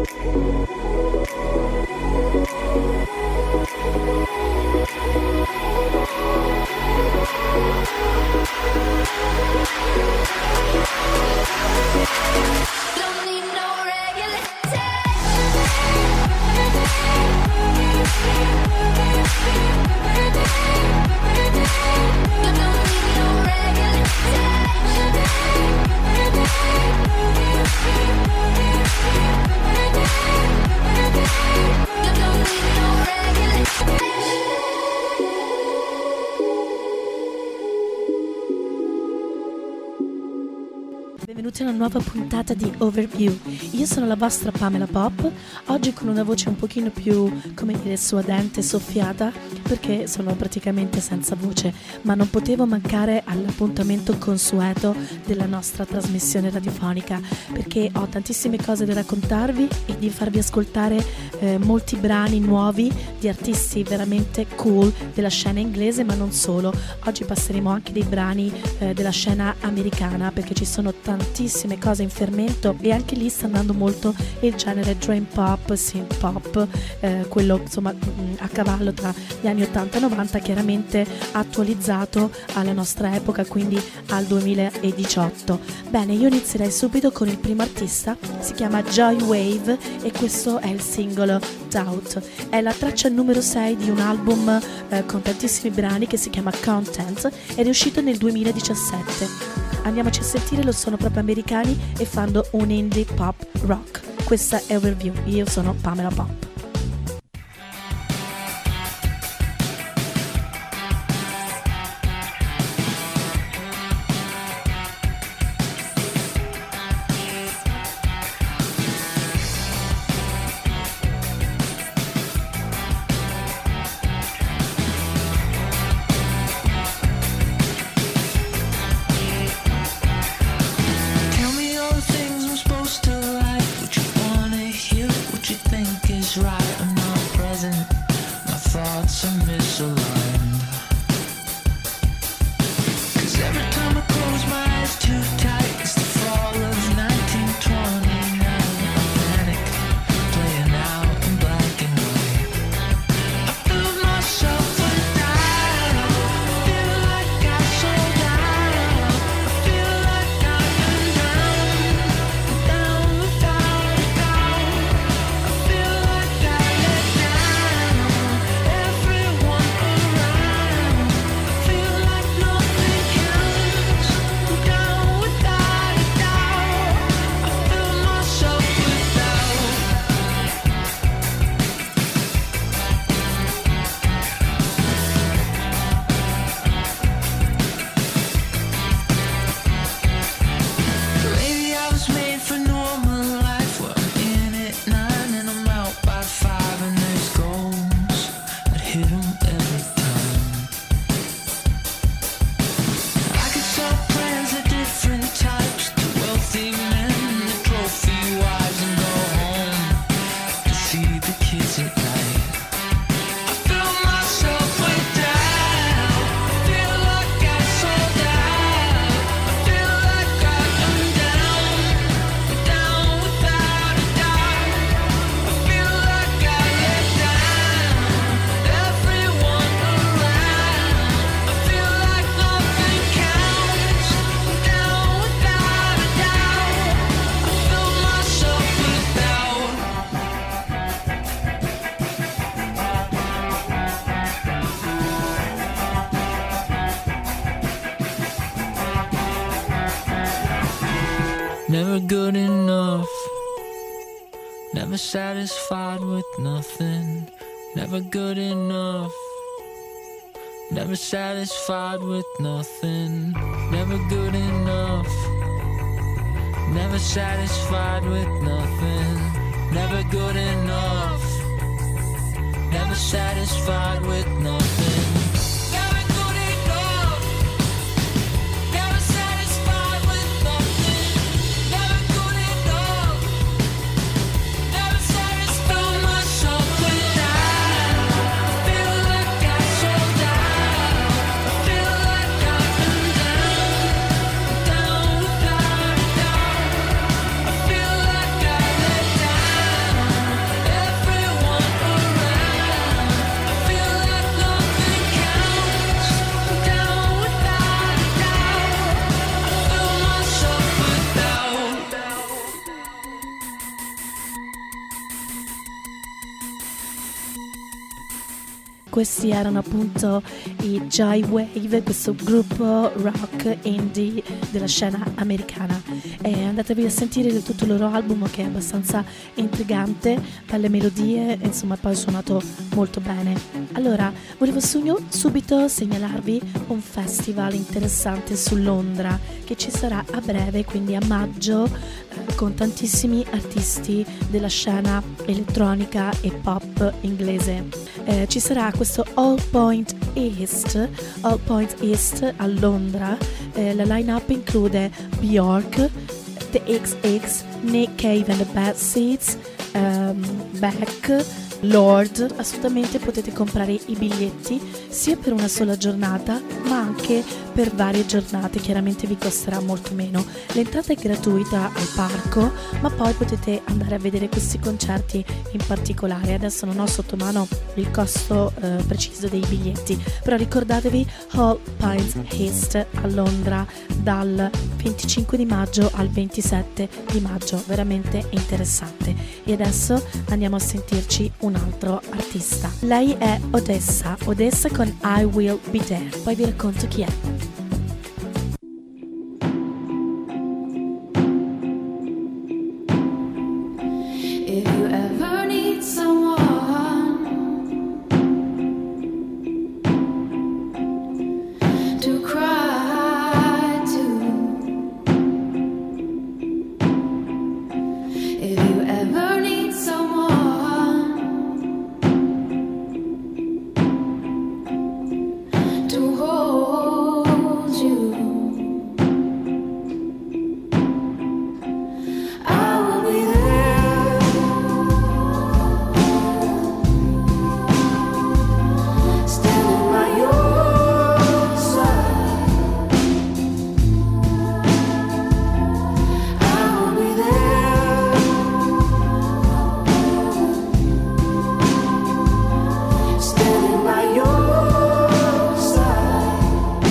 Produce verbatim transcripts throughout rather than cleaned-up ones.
Benvenuti a una nuova puntata di Overview. Io sono la vostra Pamela Pop, oggi con una voce un pochino più, come dire, suadente, soffiata, perché sono praticamente senza voce, ma non potevo mancare all'appuntamento consueto della nostra trasmissione radiofonica, perché ho tantissime cose da raccontarvi e di farvi ascoltare eh, molti brani nuovi di artisti veramente cool della scena inglese, ma non solo. Oggi passeremo anche dei brani eh, della scena americana, perché ci sono tantissime cose in fermento e anche lì sta andando molto il genere dream pop, synth pop, eh, quello insomma a cavallo tra gli anni ottanta e novanta, chiaramente attualizzato alla nostra epoca, quindi al duemiladiciotto. Bene, io inizierei subito con il primo artista, si chiama Joy Wave e questo è il singolo Doubt. È la traccia numero sei di un album eh, con tantissimi brani che si chiama Content ed è uscito nel duemiladiciassette. Andiamoci a sentire, lo sono proprio americani e fanno un indie pop rock. Questa è Overview, io sono Pamela Pop. Never good enough, never satisfied with nothing. Never good enough, never satisfied with nothing. Never good enough, never satisfied with nothing. Never good enough, never satisfied with nothing. Down Questi erano appunto i J-Wave, questo gruppo rock indie della scena americana. E andatevi a sentire tutto il loro album, che è abbastanza intrigante, belle melodie, insomma poi suonato molto bene. Allora, volevo subito segnalarvi un festival interessante su Londra che ci sarà a breve, quindi a maggio, eh, con tantissimi artisti della scena elettronica e pop inglese. Eh, ci sarà questo All Point East, All Point East a Londra. Eh, la line-up include Bjork, The X X, Nick Cave and the Bad Seeds, um, Beck, Lord. Assolutamente potete comprare i biglietti sia per una sola giornata ma anche per varie giornate, chiaramente vi costerà molto meno. L'entrata è gratuita al parco, ma poi potete andare a vedere questi concerti in particolare. Adesso non ho sotto mano il costo eh, preciso dei biglietti, però ricordatevi All Points East a Londra dal venticinque di maggio al ventisette di maggio, veramente interessante. E adesso andiamo a sentirci un altro artista. Lei è Odessa, Odessa con I Will Be There, poi vi racconto chi è. If you ever need someone to cry to, if you ever need someone to hold you, I will be there, standing by your side. I will be there, standing by your side.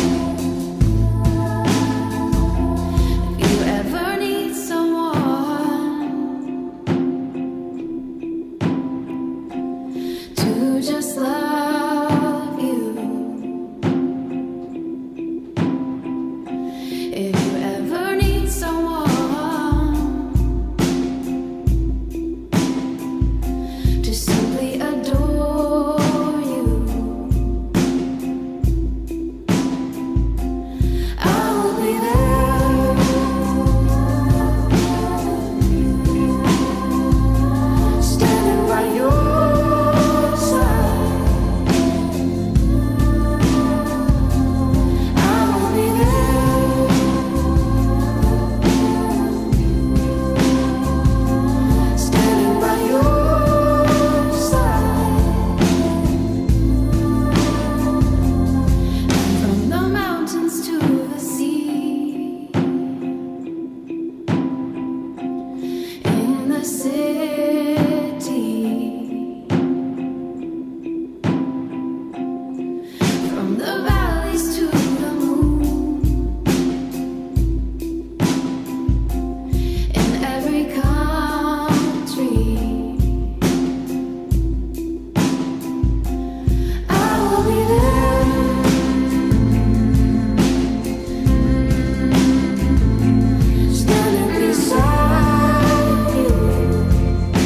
If you ever need someone to just love you, if you ever need someone to simply adore you, I will be there, standing by your side. I will be there, standing by your side. From the mountains to the sea, in the city, from the valleys to the moon, in every country, I will be there, standing beside you.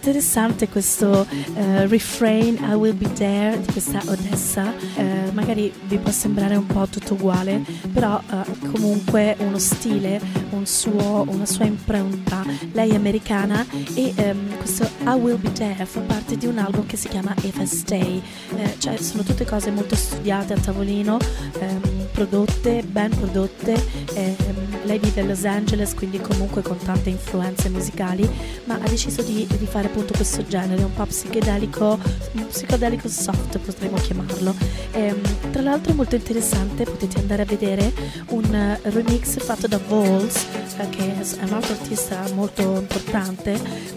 interessante questo uh, refrain I will be there di questa Odessa. Uh, magari vi può sembrare un po' tutto uguale, però uh, comunque uno stile, un suo, una sua impronta. Lei è americana e um, questo I will be there fa parte di un album che si chiama If I Stay. Uh, cioè sono tutte cose molto studiate a tavolino, um, prodotte, ben prodotte. Um, lei vive a Los Angeles, quindi comunque con tante influenze musicali, ma ha deciso di, di fare appunto questo genere, un po' psichedelico, un psicodelico soft potremmo chiamarlo. E, tra l'altro molto interessante, potete andare a vedere un uh, remix fatto da Vols, uh, che è un altro artista molto importante,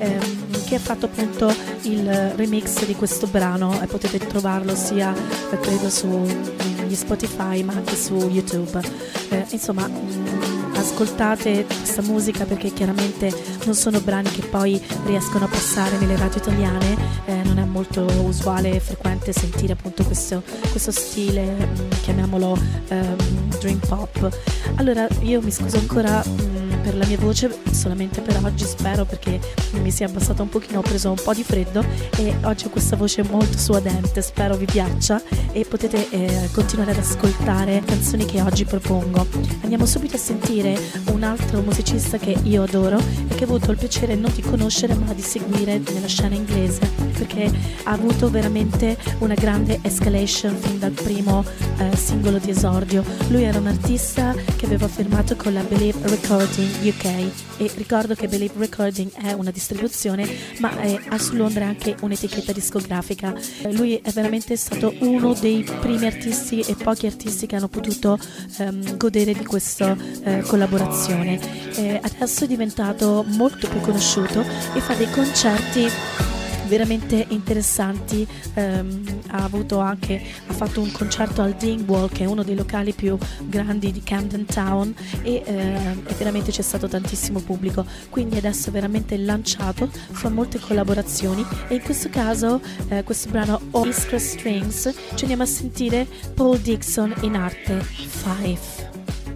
um, che ha fatto appunto il remix di questo brano e potete trovarlo sia uh, credo su Spotify ma anche su YouTube. Uh, insomma um, ascoltate questa musica perché chiaramente non sono brani che poi riescono a passare nelle radio italiane, eh, non è molto usuale e frequente sentire appunto questo, questo stile, chiamiamolo um, dream pop. Allora io mi scuso ancora um, per la mia voce, solamente per oggi, spero, perché mi si è abbassata un pochino, ho preso un po' di freddo e oggi ho questa voce molto suadente, spero vi piaccia e potete eh, continuare ad ascoltare canzoni che oggi propongo. Andiamo subito a sentire un altro musicista che io adoro e che ho avuto il piacere non di conoscere ma di seguire nella scena inglese, perché ha avuto veramente una grande escalation fin dal primo eh, singolo di esordio. Lui era un artista che aveva firmato con la Believe Recording U K e ricordo che Believe Recording è una distribuzione ma è, ha su Londra anche un'etichetta discografica. Eh, lui è veramente stato uno dei primi artisti e pochi artisti che hanno potuto ehm, godere di questa eh, collaborazione. Eh, adesso è diventato molto più conosciuto e fa dei concerti veramente interessanti. Um, ha avuto anche ha fatto un concerto al Dingwall, che è uno dei locali più grandi di Camden Town, e, uh, e veramente c'è stato tantissimo pubblico, quindi adesso è veramente lanciato, fa molte collaborazioni e in questo caso uh, questo brano Orchestra Strings ci andiamo a sentire Paul Dixon in arte Five.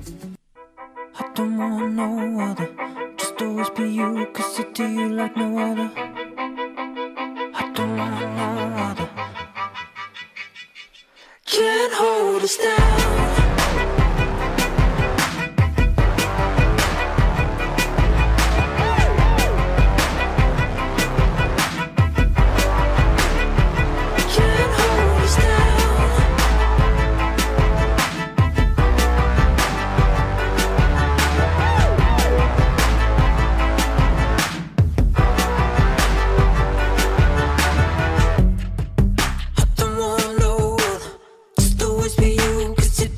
I don't want no other, just always be you, cause I do you like no other. I don't want no other. Can't hold us down. Be you, cause it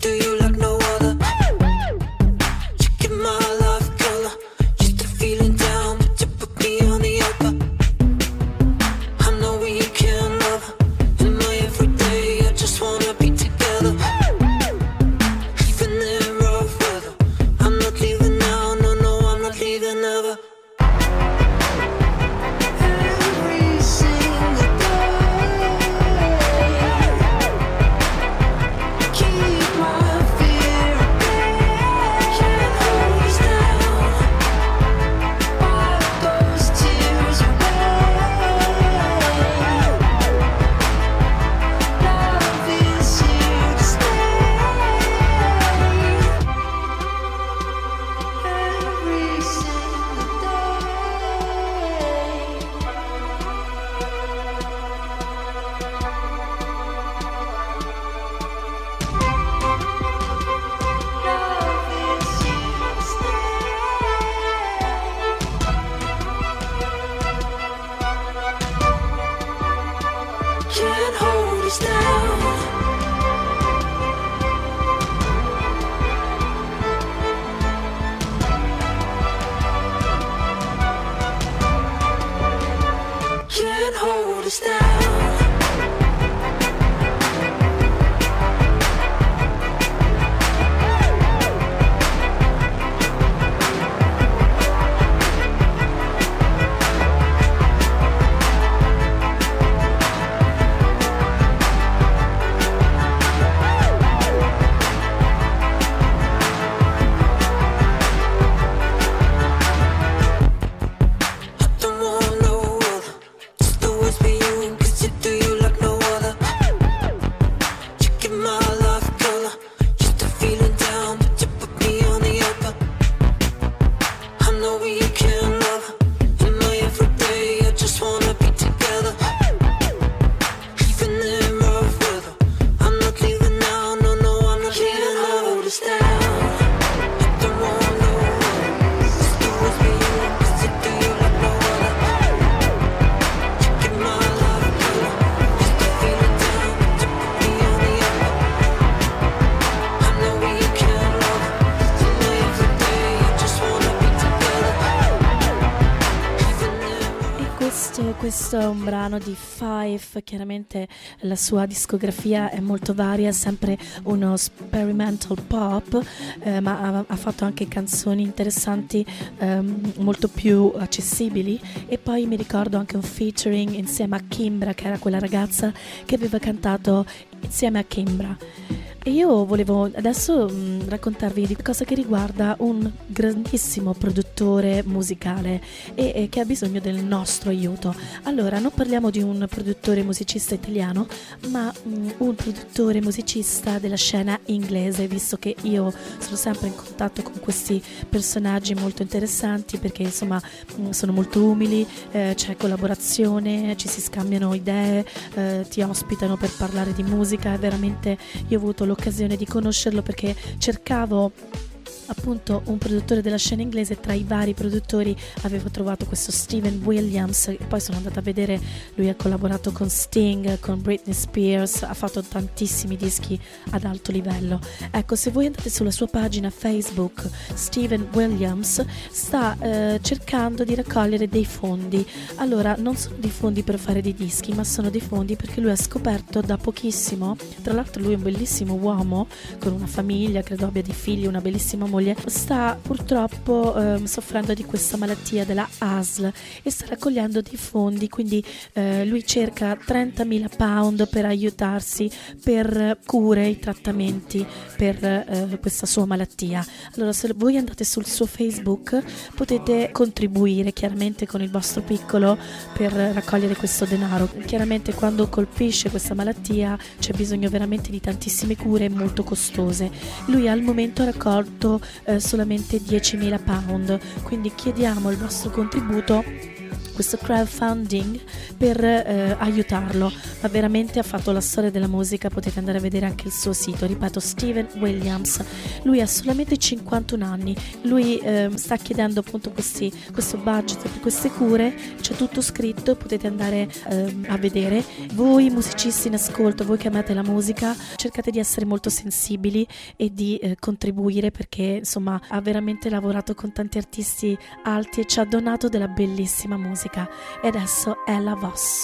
Questo è un brano di Five, chiaramente la sua discografia è molto varia, è sempre uno experimental pop, eh, ma ha, ha fatto anche canzoni interessanti, ehm, molto più accessibili, e poi mi ricordo anche un featuring insieme a Kimbra, che era quella ragazza che aveva cantato insieme a Kimbra. E io volevo adesso mh, raccontarvi di cosa che riguarda un grandissimo produttore musicale e, e che ha bisogno del nostro aiuto. Allora, non parliamo di un produttore musicista italiano, ma mh, un produttore musicista della scena inglese, visto che io sono sempre in contatto con questi personaggi molto interessanti, perché insomma mh, sono molto umili, eh, c'è collaborazione, ci si scambiano idee, eh, ti ospitano per parlare di musica. È veramente, io ho avuto l'occasione di conoscerlo perché cercavo appunto un produttore della scena inglese. Tra i vari produttori avevo trovato questo Steven Williams, e poi sono andata a vedere, lui ha collaborato con Sting, con Britney Spears, ha fatto tantissimi dischi ad alto livello. Ecco, se voi andate sulla sua pagina Facebook, Steven Williams sta eh, cercando di raccogliere dei fondi. Allora, non sono dei fondi per fare dei dischi, ma sono dei fondi perché lui ha scoperto da pochissimo, tra l'altro lui è un bellissimo uomo con una famiglia, credo abbia dei figli, una bellissima moglie, sta purtroppo eh, soffrendo di questa malattia della A S L e sta raccogliendo dei fondi, quindi eh, lui cerca trentamila pound per aiutarsi per cure e trattamenti per eh, questa sua malattia. Allora, se voi andate sul suo Facebook potete contribuire chiaramente con il vostro piccolo per raccogliere questo denaro. Chiaramente quando colpisce questa malattia c'è bisogno veramente di tantissime cure molto costose. Lui al momento ha raccolto Eh, solamente diecimila pound, quindi chiediamo il vostro contributo, questo crowdfunding, per eh, aiutarlo. Ma veramente ha fatto la storia della musica, potete andare a vedere anche il suo sito, ripeto, Steven Williams. Lui ha solamente cinquantuno anni, lui eh, sta chiedendo appunto questi, questo budget per queste cure, c'è tutto scritto, potete andare eh, a vedere. Voi musicisti in ascolto, voi che amate la musica, cercate di essere molto sensibili e di eh, contribuire, perché insomma ha veramente lavorato con tanti artisti alti e ci ha donato della bellissima musica. E adesso è la Voss.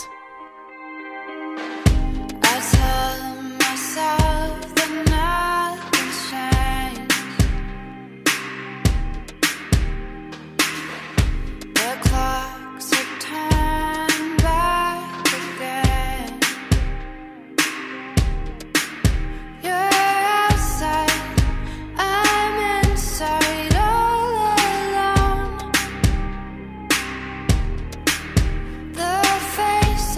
I tell myself that nothing's changed. The clocks have turned back again. You're outside, I'm inside, all alone. The face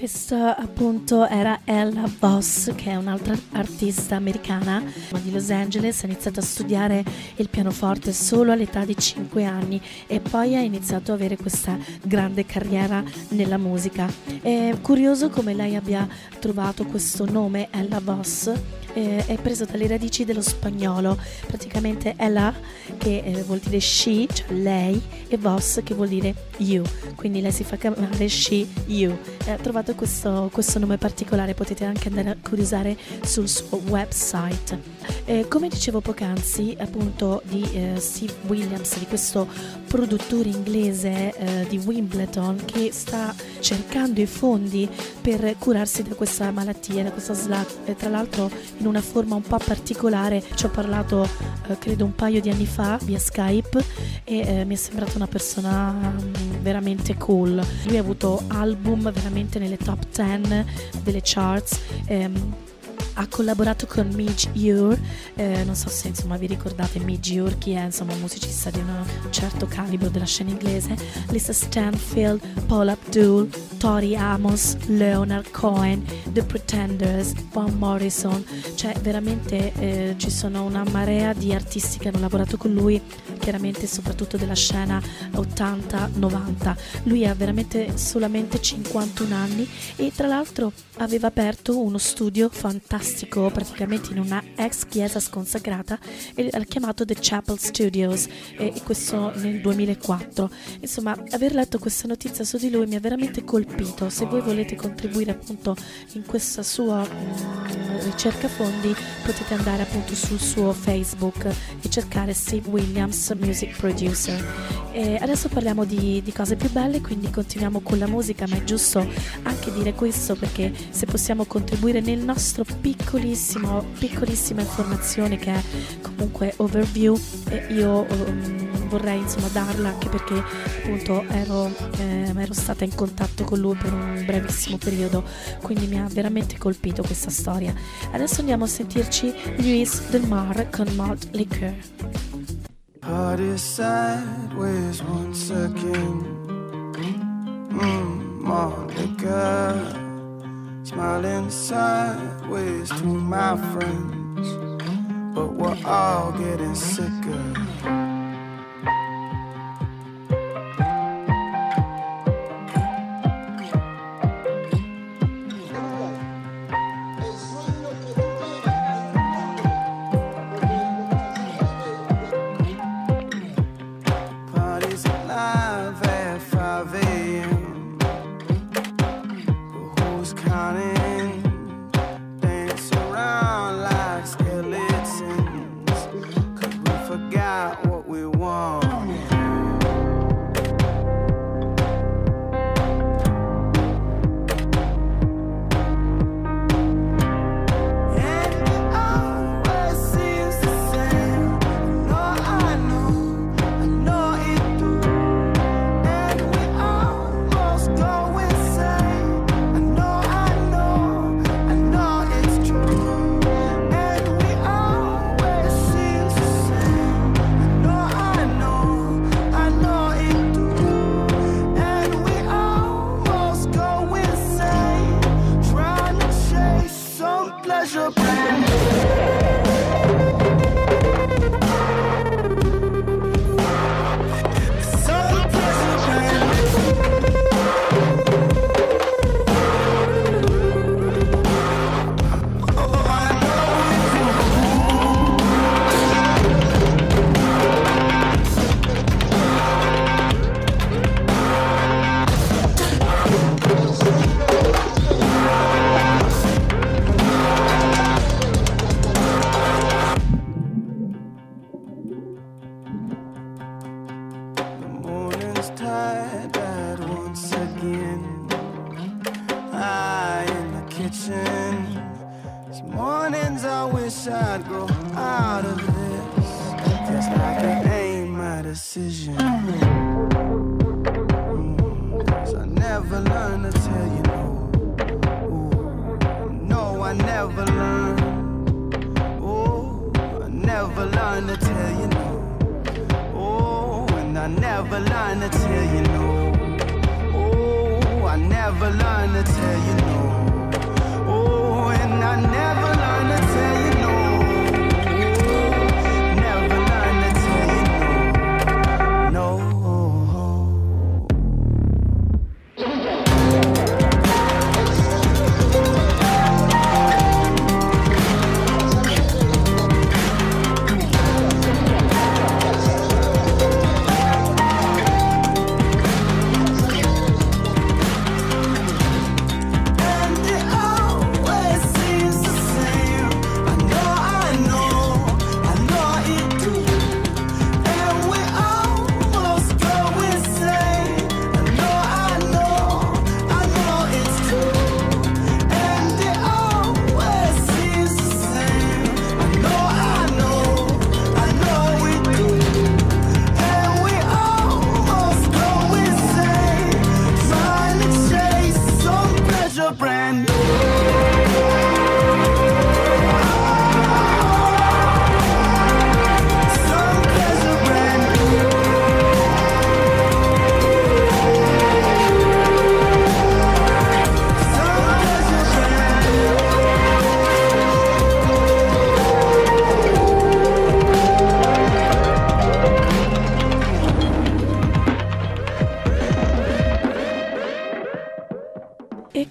Questa appunto era Ella Voss, che è un'altra artista americana di Los Angeles. Ha iniziato a studiare il pianoforte solo all'età di cinque anni e poi ha iniziato ad avere questa grande carriera nella musica. È curioso come lei abbia trovato questo nome, Ella Voss. Eh, è preso dalle radici dello spagnolo, praticamente Ella che eh, vuol dire she, cioè lei, e Voss che vuol dire you, quindi lei si fa chiamare she you. Eh, ha trovato questo, questo nome particolare, potete anche andare a curiosare sul suo website. Eh, come dicevo poc'anzi, appunto di eh, Steve Williams, di questo produttore inglese eh, di Wimbledon che sta cercando i fondi per curarsi da questa malattia, da questa S L A, eh, tra l'altro in una forma un po' particolare. Ci ho parlato eh, credo un paio di anni fa via Skype e eh, mi è sembrata una persona um, veramente cool. Lui ha avuto album veramente nelle top dieci delle charts. ehm, Ha collaborato con Midge Ure, eh, non so se insomma vi ricordate Midge Ure, chi è, insomma un musicista di un certo calibro della scena inglese. Lisa Stanfield, Paula Abdul, Tori Amos, Leonard Cohen, The Pretenders, Van Morrison, cioè veramente eh, ci sono una marea di artisti che hanno lavorato con lui, chiaramente soprattutto della scena ottanta novanta. Lui ha veramente solamente cinquantuno anni e tra l'altro aveva aperto uno studio fantastico praticamente in una ex chiesa sconsacrata e l'ha chiamato The Chapel Studios, e questo nel duemilaquattro. Insomma, aver letto questa notizia su di lui mi ha veramente colpito. Se voi volete contribuire appunto in questa sua um, ricerca fondi, potete andare appunto sul suo Facebook e cercare Steve Williams Music Producer. E adesso parliamo di, di cose più belle, quindi continuiamo con la musica, ma è giusto anche dire questo perché se possiamo contribuire nel nostro piccolissimo piccolissima informazione che è comunque overview, eh, io um, vorrei insomma darla anche perché appunto ero, eh, ero stata in contatto con lui per un brevissimo periodo, quindi mi ha veramente colpito questa storia. Adesso andiamo a sentirci Luis Del Mar con Malt Liquor. Heart is sideways once again. Mmm, malt liquor. Smiling sideways to my friends, but we're all getting sicker. Parties alive at five a.m. But who's counting? Dance around like skeletons, 'cause we forgot what we want. never learn to tell you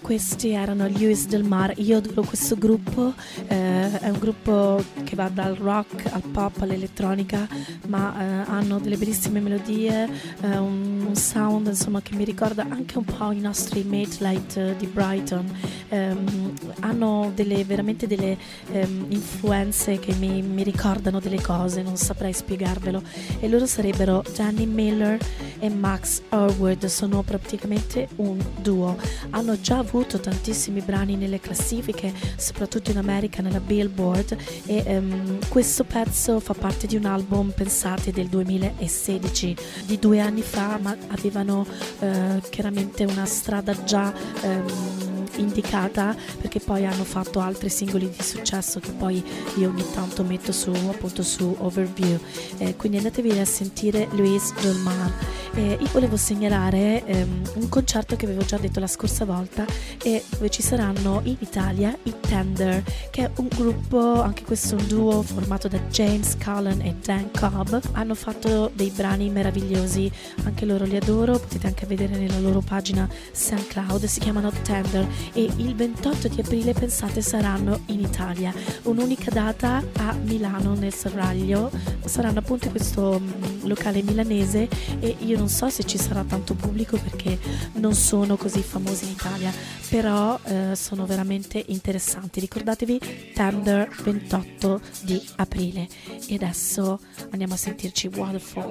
questi erano gli Luis Del Mar. Io adoro questo gruppo, eh, è un gruppo che va dal rock al pop all'elettronica, ma eh, hanno delle bellissime melodie, eh, un, un sound insomma che mi ricorda anche un po' i nostri Mate Light eh, di Brighton. Um, hanno delle, veramente delle um, influenze che mi, mi ricordano delle cose, non saprei spiegarvelo, e loro sarebbero Danny Miller e Max Harwood. Sono praticamente un duo, hanno già avuto tantissimi brani nelle classifiche, soprattutto in America nella Billboard, e um, questo pezzo fa parte di un album, pensate, del duemilasedici, di due anni fa, ma avevano uh, chiaramente una strada già um, indicata, perché poi hanno fatto altri singoli di successo che poi io ogni tanto metto su, appunto, su Overview, eh, quindi andatevi a sentire Luis Del Mar. Eh, io volevo segnalare ehm, un concerto che avevo già detto la scorsa volta, e dove ci saranno in Italia i Tender, che è un gruppo, anche questo un duo formato da James Cullen e Dan Cobb. Hanno fatto dei brani meravigliosi, anche loro li adoro, potete anche vedere nella loro pagina SoundCloud, si chiamano Tender, e il ventotto di aprile, pensate, saranno in Italia, un'unica data a Milano nel Seraglio. Saranno appunto in questo um, locale milanese, e io non so se ci sarà tanto pubblico perché non sono così famosi in Italia, però eh, sono veramente interessanti. Ricordatevi, Tender, ventotto di aprile. E adesso andiamo a sentirci Waterfall.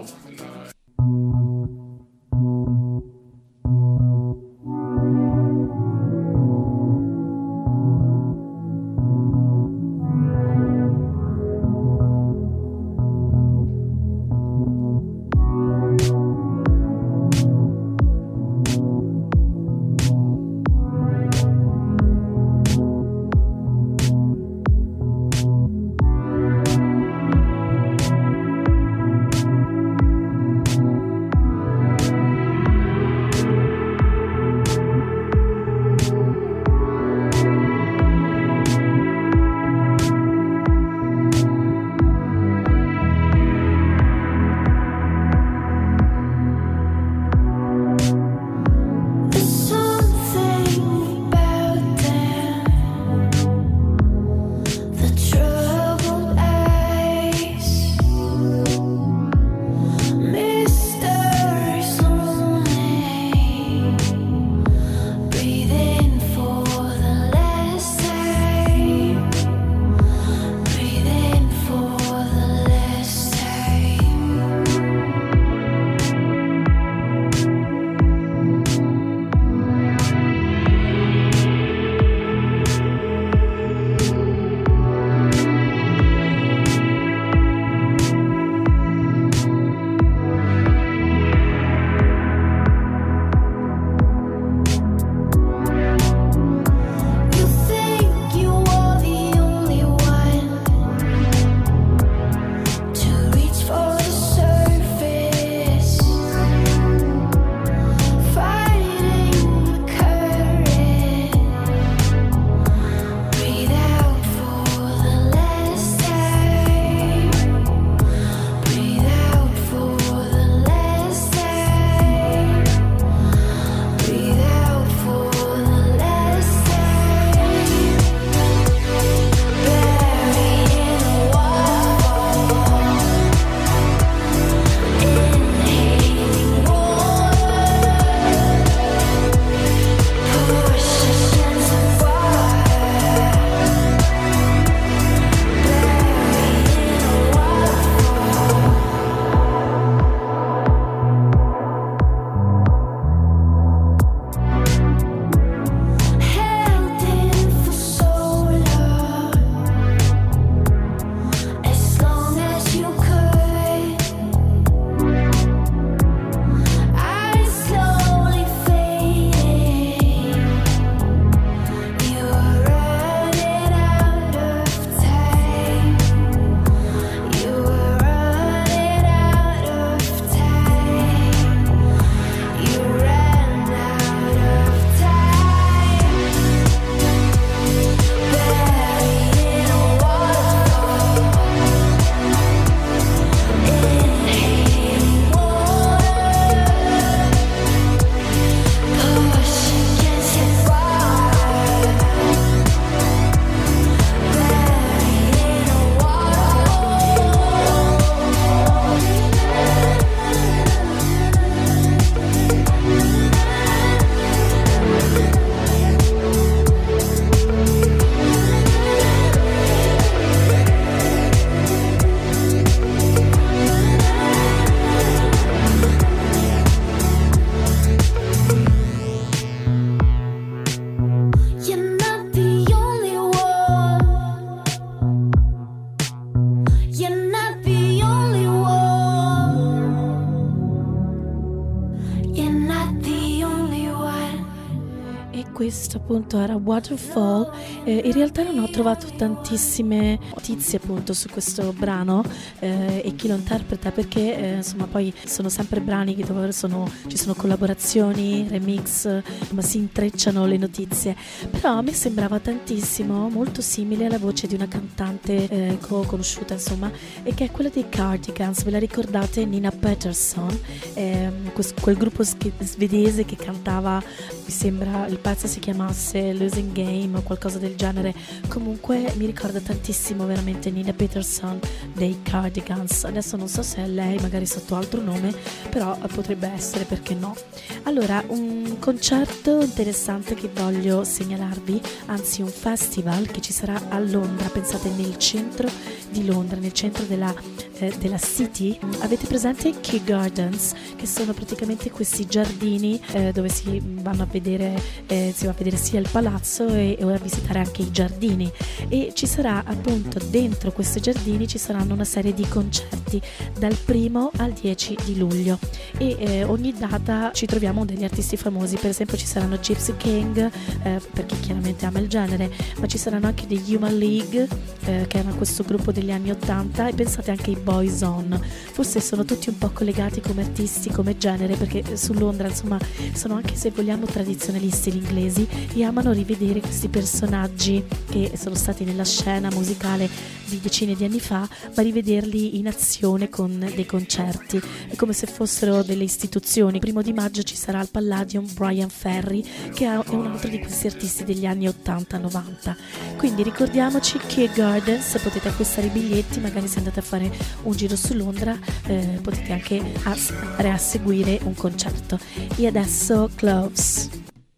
Questo appunto era Waterfall. Eh, in realtà non ho trovato tantissime notizie appunto su questo brano eh, e chi lo interpreta, perché eh, insomma poi sono sempre brani dove sono, ci sono collaborazioni, remix, ma si intrecciano le notizie. Però a me sembrava tantissimo, molto simile alla voce di una cantante eh, conosciuta insomma, e che è quella dei Cardigans. Ve la ricordate? Nina Peterson, eh, quel gruppo svedese che cantava, mi sembra il pezzo si chiamasse Losing Game o qualcosa del genere. Comunque mi ricorda tantissimo veramente Nina Peterson dei Cardigans. Adesso non so se è lei, magari sotto altro nome, però potrebbe essere, perché no. Allora, un concerto interessante che voglio segnalarvi, anzi un festival che ci sarà a Londra, pensate nel centro di Londra, nel centro della, eh, della City. Avete presente i Kew Gardens, che sono praticamente questi giardini eh, dove si vanno a vedere eh, si va a vedere sia il palazzo e, e a visitare anche i giardini, e ci sarà appunto dentro questi giardini ci saranno una serie di concerti dal primo al dieci di luglio, e eh, ogni data ci troviamo degli artisti famosi. Per esempio ci saranno Gypsy King, eh, per chi chiaramente ama il genere, ma ci saranno anche degli Human League, eh, che erano questo gruppo degli anni ottanta, e pensate anche ai Boyzone. Forse sono tutti un po' collegati come artisti, come genere, perché su Londra insomma sono anche, se vogliamo, tradizionalisti gli inglesi e amano rivedere questi personaggi che sono stati nella scena musicale di decine di anni fa, ma rivederli in azione con dei concerti. È come se fossero delle istituzioni. Il primo di maggio ci sarà al Palladium Brian Ferry, che è un altro di questi artisti degli anni ottanta novanta. Quindi ricordiamoci Kew Gardens, potete acquistare i biglietti, magari se andate a fare un giro su Londra eh, potete anche andare a seguire un concerto. E adesso Cloves.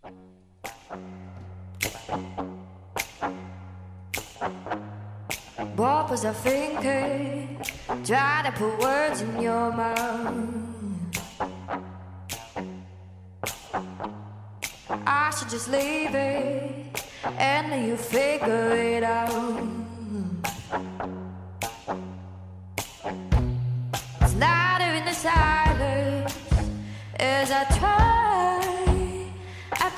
What was I thinking? Trying to put words in your mouth. I should just leave it and let you figure it out. It's louder in the silence as I try, I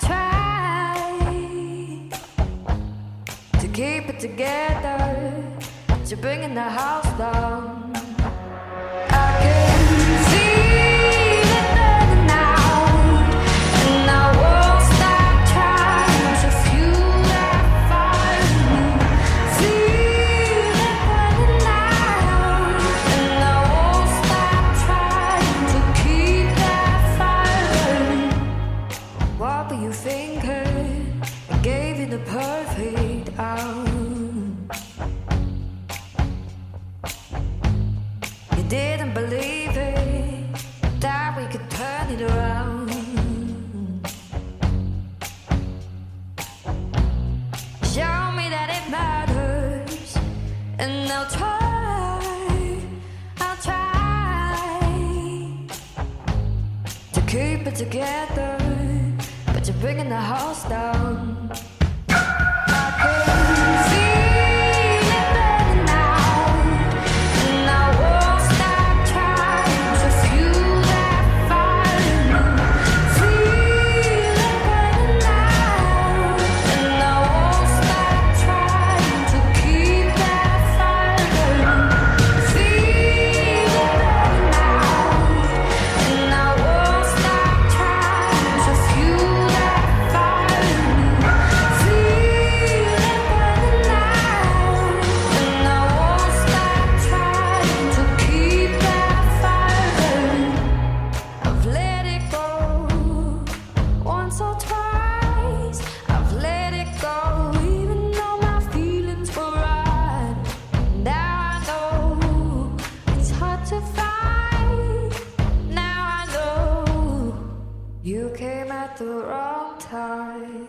try to keep it together. You're bringing the house down. I can feel it burning now, and I won't stop trying to fuel that fire in me. Feel it burning now, and I won't stop trying to keep that fire burning. What were you thinking? I gave you the perfect hour. Didn't believe it, that we could turn it around. Show me that it matters, and I'll try, I'll try to keep it together, but you're bringing the house down. I can feel it burning now, and I won't the wrong time.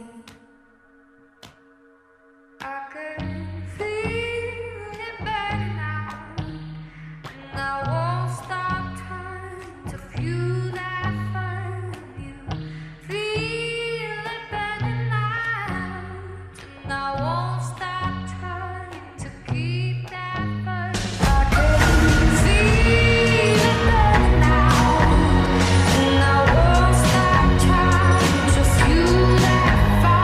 I can feel it burning out, and I won't stop trying to fuel that fire in you. Feel it burning out, and I won't stop trying to keep that fire. I can feel it burning out, and I won't stop trying to fuel that fire.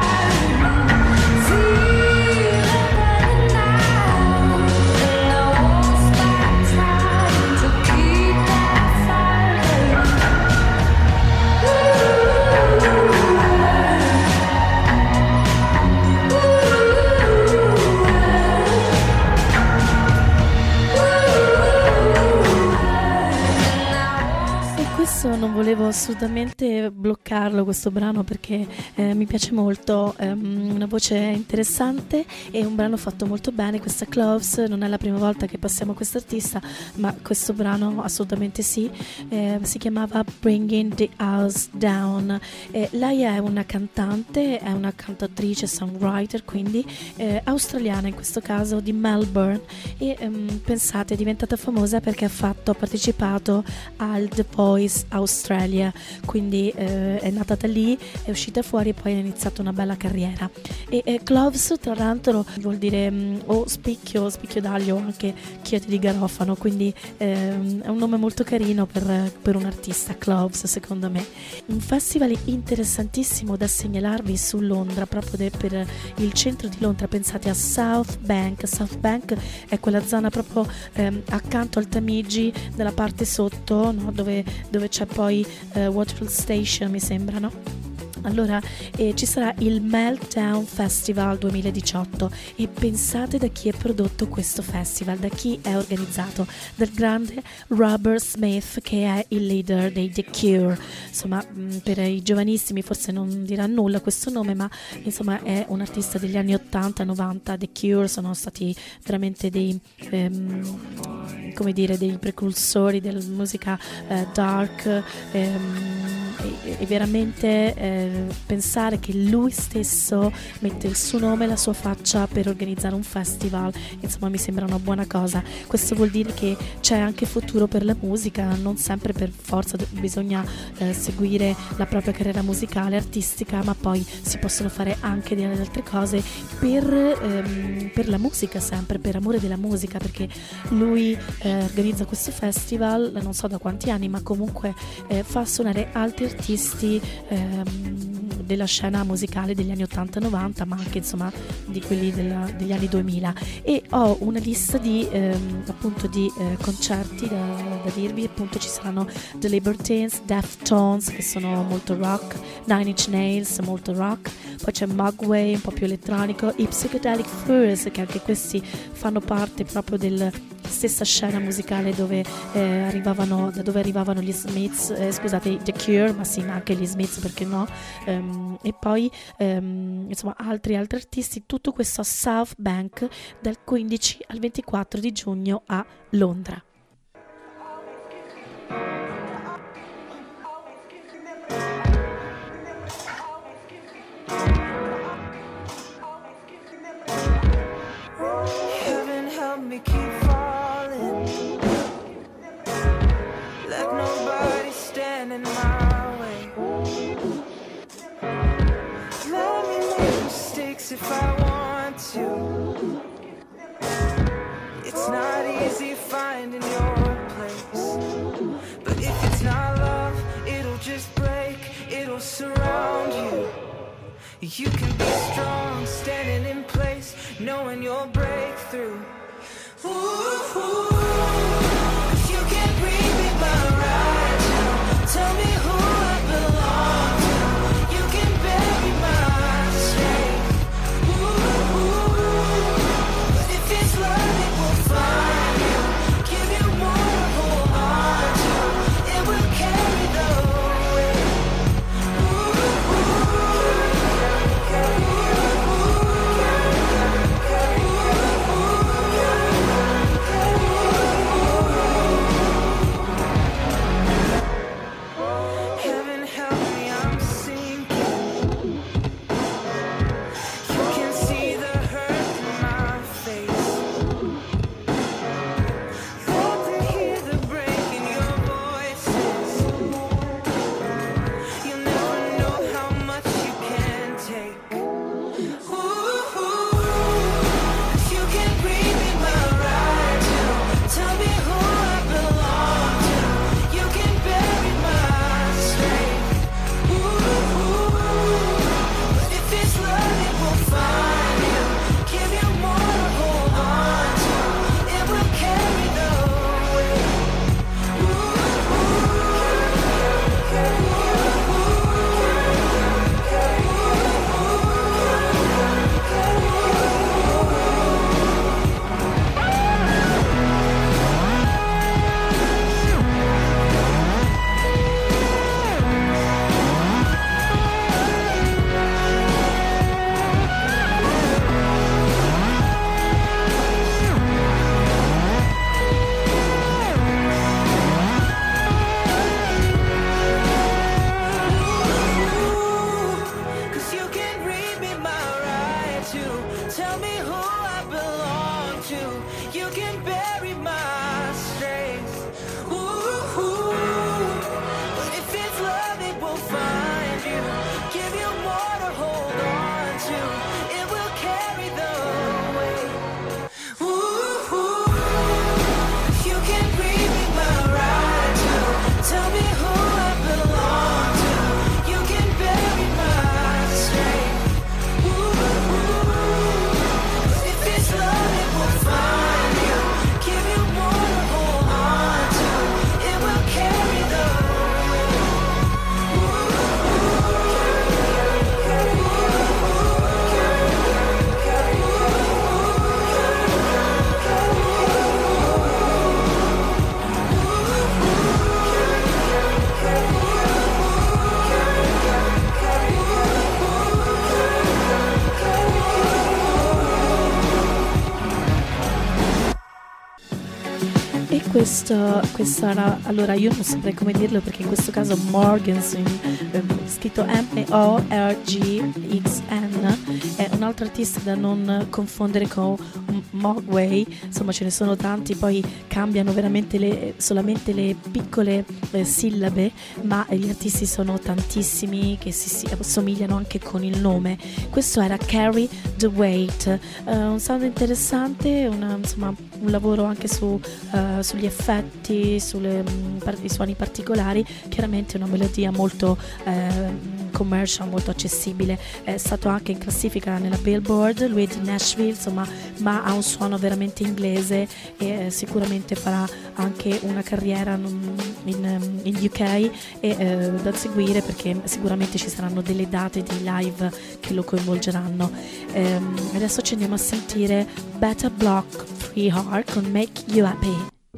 non volevo assolutamente bloccarlo questo brano perché eh, mi piace molto, ehm, una voce interessante e un brano fatto molto bene. Questa Cloves non è la prima volta che passiamo questo artista, ma questo brano assolutamente sì. Eh, si chiamava Bringing the House Down. Eh, lei è una cantante, è una cantatrice, songwriter, quindi eh, australiana in questo caso, di Melbourne, e ehm, pensate, è diventata famosa perché ha fatto, ha partecipato al The Voice Australia, quindi eh, è nata da lì, è uscita fuori e poi ha iniziato una bella carriera. E eh, Cloves tra l'altro vuol dire mh, o spicchio, spicchio d'aglio, anche chiodi di garofano, quindi ehm, è un nome molto carino per, per un artista, Cloves, secondo me. Un festival interessantissimo da segnalarvi su Londra, proprio de, per il centro di Londra. Pensate a South Bank. South Bank è quella zona proprio ehm, accanto al Tamigi, della parte sotto, no? dove, dove c'è poi eh, Waterloo Station, mi sembra, no? Allora eh, ci sarà il Meltdown Festival duemiladiciotto e pensate da chi è prodotto questo festival, da chi è organizzato, dal grande Robert Smith, che è il leader dei The Cure. Insomma, mh, per i giovanissimi forse non dirà nulla questo nome, ma insomma è un artista degli anni ottanta novanta. The Cure sono stati veramente dei ehm, come dire, dei precursori della musica eh, dark, ehm, e, e veramente eh, pensare che lui stesso mette il suo nome e la sua faccia per organizzare un festival, insomma mi sembra una buona cosa. Questo vuol dire che c'è anche futuro per la musica, non sempre per forza bisogna eh, seguire la propria carriera musicale, artistica, ma poi si possono fare anche delle altre cose per, ehm, per la musica, sempre per amore della musica, perché lui eh, organizza questo festival non so da quanti anni, ma comunque eh, fa suonare altri artisti ehm, della scena musicale degli anni ottanta novanta, ma anche insomma di quelli della, degli anni duemila. E ho una lista di ehm, appunto di eh, concerti da, da dirvi. Appunto ci saranno The Libertines, Deftones, che sono molto rock, Nine Inch Nails, molto rock, poi c'è Mogwai, un po' più elettronico, i Psychedelic Furs, che anche questi fanno parte proprio della stessa scena musicale dove eh, arrivavano, da dove arrivavano gli Smiths, eh, scusate, The Cure, ma sì, ma anche gli Smiths, perché no? Um, e poi um, insomma altri altri artisti. Tutto questo a South Bank dal quindici al ventiquattro di giugno a Londra. Heaven help me keep falling. Let nobody stand in my way. Let me make mistakes if I want to. It's not easy finding your place, but if it's not love, it'll just break, it'll surround you. You can be strong, standing in place, knowing you'll break through. Ooh, ooh. 'Cause you can't bring me by right now. Tell me who I belong to. You can bury my strength. Ooh, ooh. But if it's love, it will find you. Give you more to hold on to. It will carry the weight. Ooh, ooh. Ooh, ooh. Questo, questa era, allora io non saprei come dirlo perché in questo caso Morgensen, eh, scritto M O R G X N, è un altro artista da non confondere con Mogwai. Insomma, ce ne sono tanti, poi cambiano veramente le, solamente le piccole eh, sillabe, ma gli artisti sono tantissimi che si, si assomigliano anche con il nome. Questo era Carry the Weight, eh, un sound interessante, una, insomma un lavoro anche su, uh, sugli effetti, sulle um, par- i suoni particolari. Chiaramente una melodia molto uh, commercial, molto accessibile. È stato anche in classifica nella Billboard, lui è di Nashville, insomma, ma ha un suono veramente inglese e eh, sicuramente farà anche una carriera in, in, in U K e eh, da seguire, perché sicuramente ci saranno delle date di live che lo coinvolgeranno. Um, adesso ci andiamo a sentire Better Block Free Heart con Make You Happy.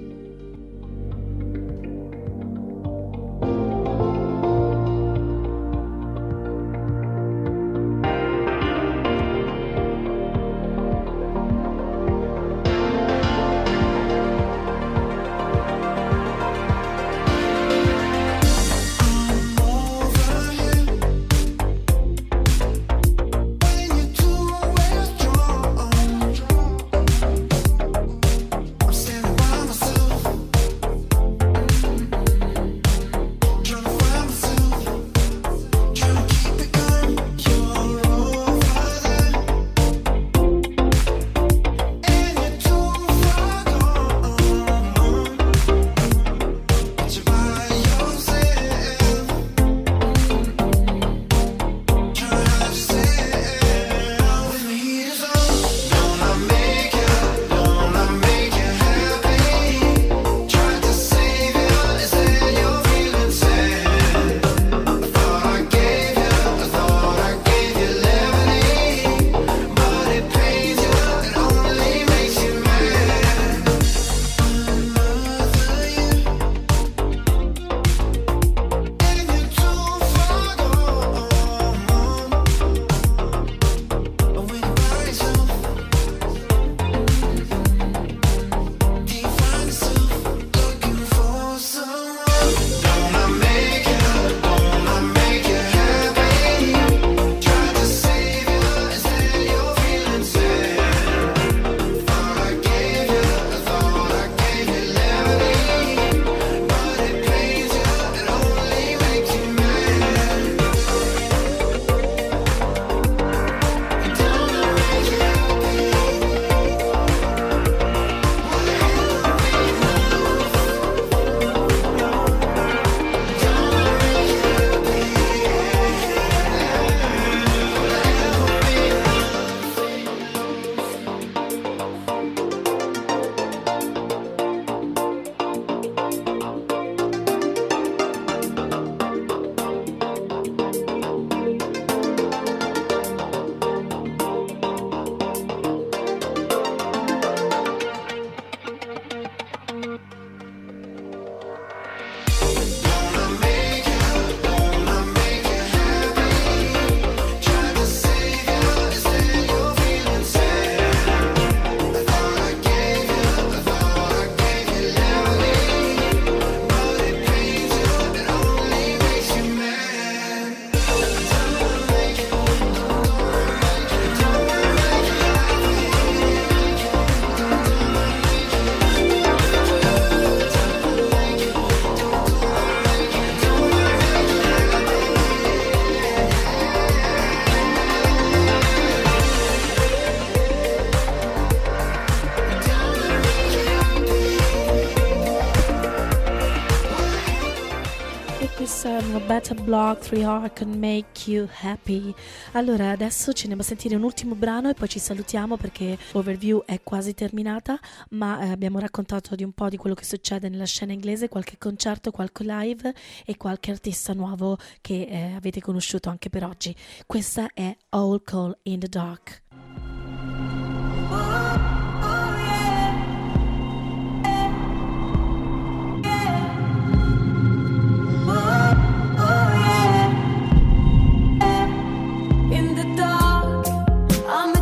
Better Block Free Heart Can Make You Happy. Allora adesso ci andiamo a sentire un ultimo brano e poi ci salutiamo, perché Overview è quasi terminata, ma eh, abbiamo raccontato di un po' di quello che succede nella scena inglese, qualche concerto, qualche live e qualche artista nuovo che eh, avete conosciuto anche per oggi. Questa è All Call in the Dark.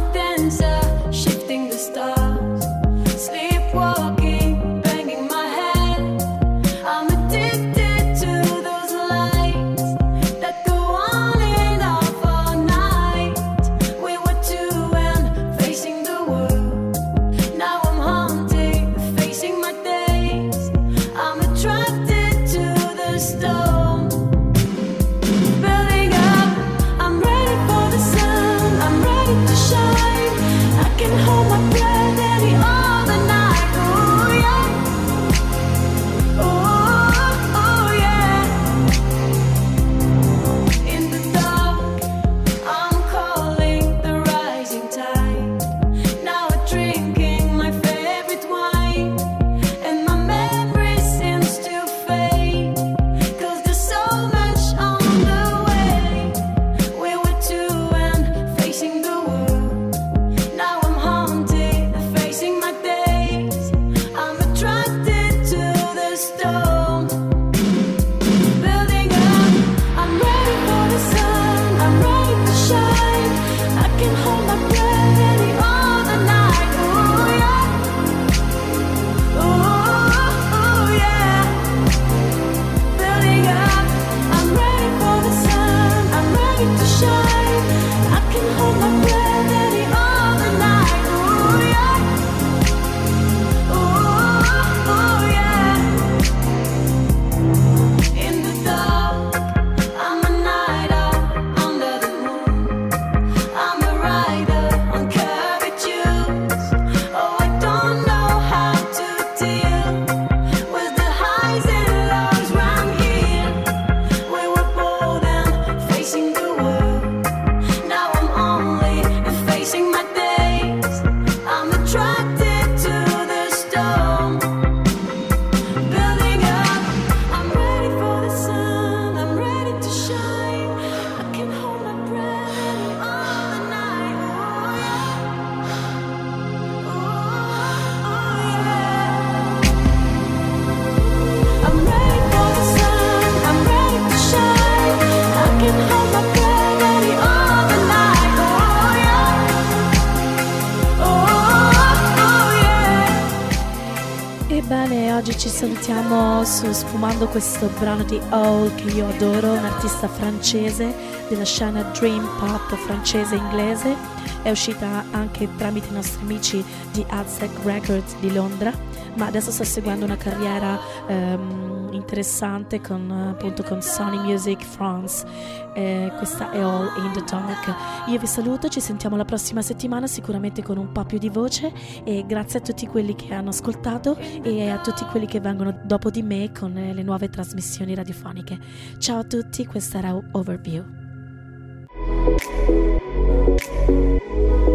Shifting the stars, sleepwalking, banging my head. salutiamo su sfumando questo brano di Hole che io adoro, un artista francese della scena dream pop francese inglese. È uscita anche tramite i nostri amici di Aztec Records di Londra, ma adesso sta seguendo una carriera um, interessante con, appunto, con Sony Music France. Eh, questa è All in the Dark. Io vi saluto, ci sentiamo la prossima settimana sicuramente con un po' più di voce, e grazie a tutti quelli che hanno ascoltato e a tutti quelli che vengono dopo di me con le nuove trasmissioni radiofoniche. Ciao a tutti, questa era Overview.